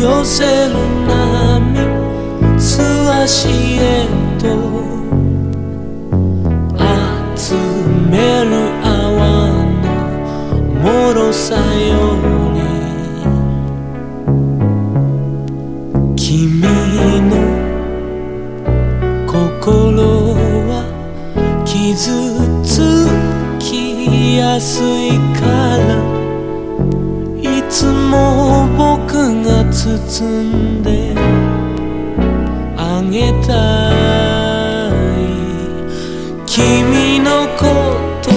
寄せる波素足へと集める泡の脆さより君の心は傷つきやすいからいつも僕が包んであげたい君のこと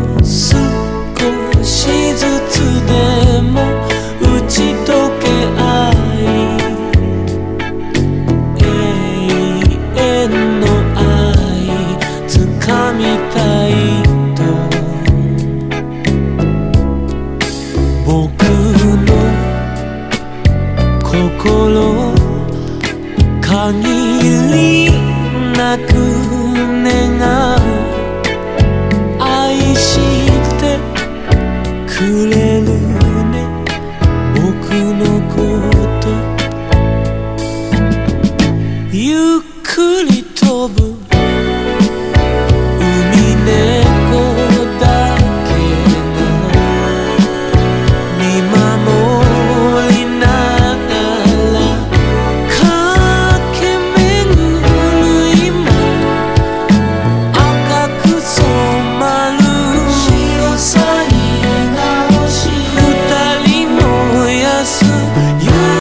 少しずつでも打ち解け合い永遠の愛掴みたいと僕の心限りなく願う